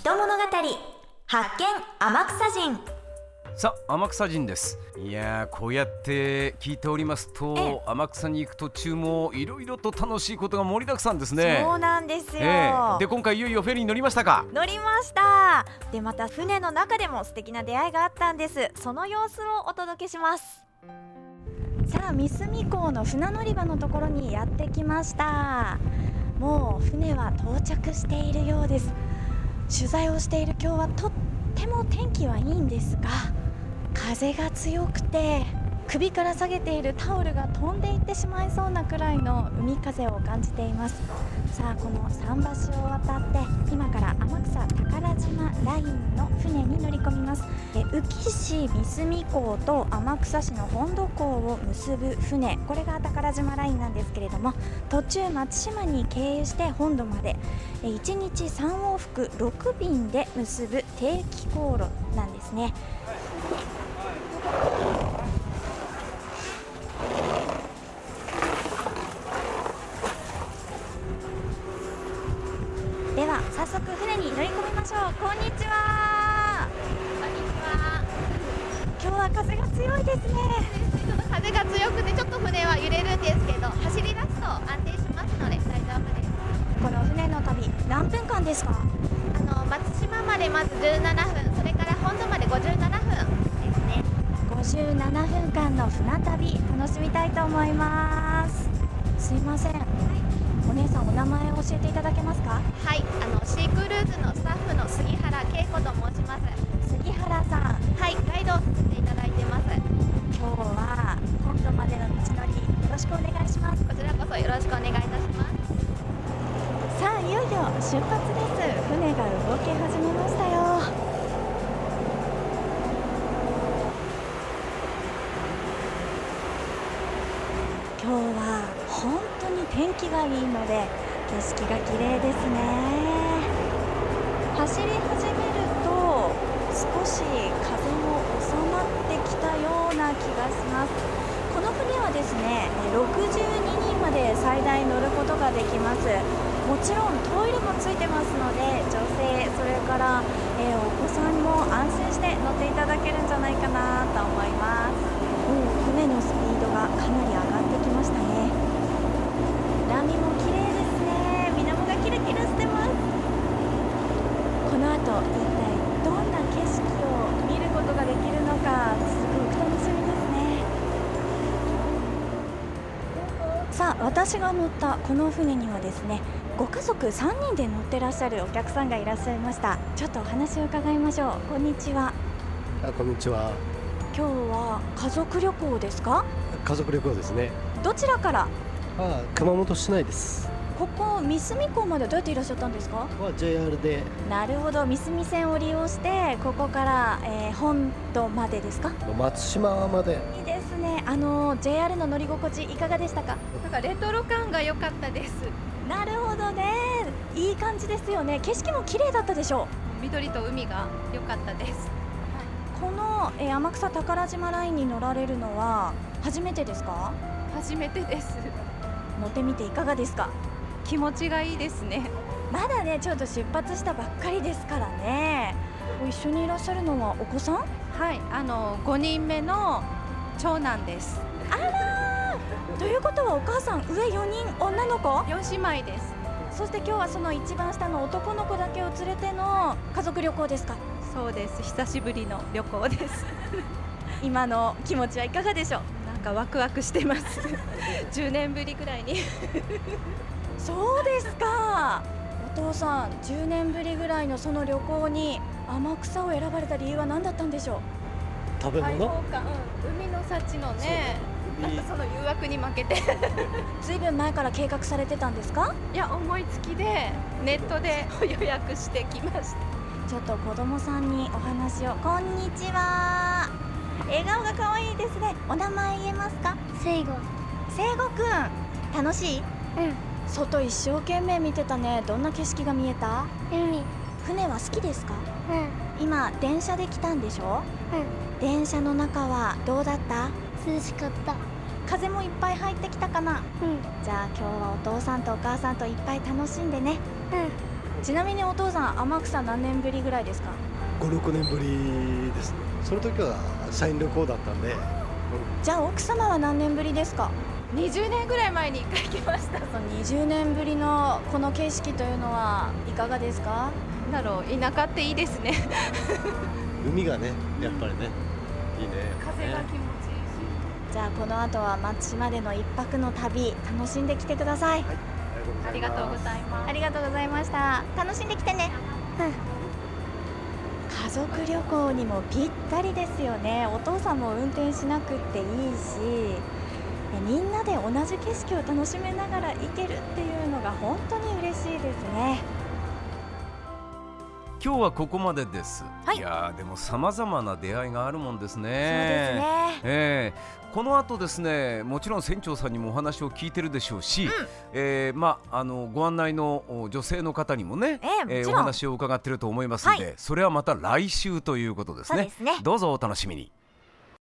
人物語発見天草人。 さあ、天草人です。いやー、こうやって聞いておりますと、天草に行く途中もいろいろと楽しいことが盛りだくさんですね。 そうなんですよ、 で、今回いよいよフェリーに乗りましたか？ 乗りました。で、また船の中でも素敵な出会いがあったんです。その様子をお届けします。さあ、三隅港の船乗り場のところにやってきました。もう船は到着しているようです。取材をしている今日はとっても天気はいいんですが、風が強くて首から下げているタオルが飛んでいってしまいそうなくらいの海風を感じています。さあ、この桟橋を渡って今から天草宝島ラインの船に乗り込みます。宇城市三隅港と天草市の本土港を結ぶ船、これが宝島ラインなんですけれども、途中松島に経由して本土まで1日3往復6便で結ぶ定期航路なんですね。では早速船に乗り込みましょう。こんにちは。 こんにちは。 今日は風が強いですね。 ちょっと風が強くてちょっと船は揺れるんですけど、走り出すと安定しますので大丈夫です。 この船の旅何分間ですか？ 松島までまず17分、それから本土まで57分ですね。 57分間の船旅楽しみたいと思います。すいません、お姉さんお名前教えていただけますか？ はい、シークルーズのスタッフの杉原恵子と申します。 杉原さん、 はい、ガイドをさせていただいてます。 今日は本土までの道のりよろしくお願いします。 こちらこそよろしくお願いいたします。 さあ、いよいよ出発です。船が動き始めましたよ。今日は本当に天気がいいので景色が綺麗ですね。走り始めると少し風も収まってきたような気がします。この船はですね、62人まで最大乗ることができます。もちろんトイレもついてますので、女性それから、お子さんも安心して乗っていただけるんじゃないかなと思います。船のスピードがかなり上がってきましたね。波も綺麗ですね。水面がキラキラしてます。この後一体どんな景色を見ることができるのか、すごく楽しみですね。さあ、私が乗ったこの船にはですね、ご家族3人で乗ってらっしゃるお客さんがいらっしゃいました。ちょっとお話を伺いましょう。こんにちは。 こんにちは。 今日は家族旅行ですか？ 家族旅行ですね。 どちらから？ 熊本市内です。 ここ三隅港までどうやっていらっしゃったんですか ？JR で。 なるほど、三隅線を利用してここから、本土までですか？ 松島まで。 いいですね。JR の乗り心地いかがでしたか？ なんかレトロ感が良かったです。 なるほどね、いい感じですよね。景色も綺麗だったでしょう？ 緑と海が良かったです。 この、天草宝島ラインに乗られるのは初めてですか？ 初めてです。 乗ってみていかがですか？ 気持ちがいいですね。 まだね、ちょっと出発したばっかりですからね。一緒にいらっしゃるのはお子さん？ はい、5人目の長男です。 あらー、ということはお母さん上4人女の子 4姉妹です。 そして今日はその一番下の男の子だけを連れての家族旅行ですか？ そうです、久しぶりの旅行です今の気持ちはいかがでしょう？ なんかワクワクしてます10年ぶりぐらいにそうですか。お父さん10年ぶりぐらいのその旅行に天草を選ばれた理由は何だったんでしょう？ 食べ物？ 開放感、海の幸のね、なんかその誘惑に負けてずいぶん前から計画されてたんですか？ いや、思いつきでネットで予約してきました。 ちょっと子供さんにお話を。こんにちは。笑顔が可愛いですね。お名前言えますか？ 聖子。 聖子くん、楽しい？外一生懸命見てたね。どんな景色が見えた？ 海。 船は好きですか？今電車で来たんでしょ？電車の中はどうだった？ 涼しかった。 風もいっぱい入ってきたかな？じゃあ今日はお父さんとお母さんといっぱい楽しんでね。 ちなみにお父さん、天草何年ぶりぐらいですか 5、6年ぶりですね。その時は社員旅行だったんで、 じゃあ奥様は何年ぶりですか 20年ぐらい前に1回来ました。 その20年ぶりのこの景色というのはいかがですかなんだろう、田舎っていいですね。 海がね、やっぱりね、いいね。 風が気持ちいいし。 じゃあこの後は松島での一泊の旅楽しんできてください。 ありがとうございます。 ありがとうございました。楽しんできてね。家族旅行にもぴったりですよね。お父さんも運転しなくっていいし、みんなで同じ景色を楽しめながら行けるっていうのが本当に嬉しいですね。 今日はここまでです。 はい、 いやでも様々な出会いがあるもんですね。 そうですね。 この後ですね、もちろん船長さんにもお話を聞いてるでしょうし、ご案内の女性の方にもね、お話を伺ってると思いますので、それはまた来週ということですね。 そうですね。 どうぞお楽しみに。